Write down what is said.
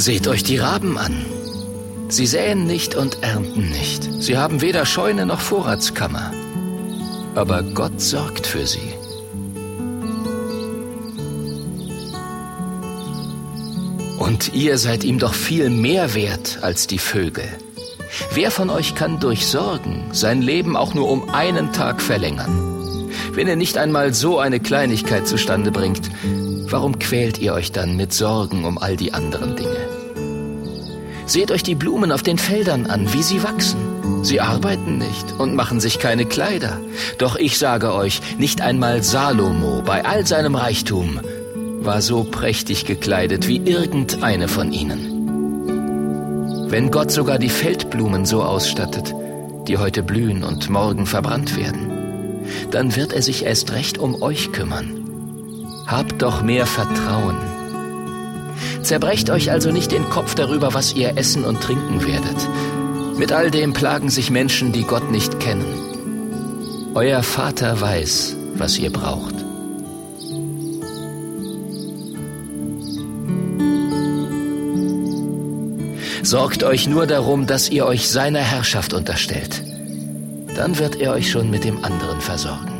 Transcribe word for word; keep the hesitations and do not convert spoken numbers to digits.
Seht euch die Raben an. Sie säen nicht und ernten nicht. Sie haben weder Scheune noch Vorratskammer. Aber Gott sorgt für sie. Und ihr seid ihm doch viel mehr wert als die Vögel. Wer von euch kann durch Sorgen sein Leben auch nur um einen Tag verlängern? Wenn ihr nicht einmal so eine Kleinigkeit zustande bringt, warum quält ihr euch dann mit Sorgen um all die anderen Dinge? Seht euch die Blumen auf den Feldern an, wie sie wachsen. Sie arbeiten nicht und machen sich keine Kleider. Doch ich sage euch, nicht einmal Salomo bei all seinem Reichtum war so prächtig gekleidet wie irgendeine von ihnen. Wenn Gott sogar die Feldblumen so ausstattet, die heute blühen und morgen verbrannt werden, dann wird er sich erst recht um euch kümmern. Habt doch mehr Vertrauen. Zerbrecht euch also nicht den Kopf darüber, was ihr essen und trinken werdet. Mit all dem plagen sich Menschen, die Gott nicht kennen. Euer Vater weiß, was ihr braucht. Sorgt euch nur darum, dass ihr euch seiner Herrschaft unterstellt. Dann wird er euch schon mit dem anderen versorgen.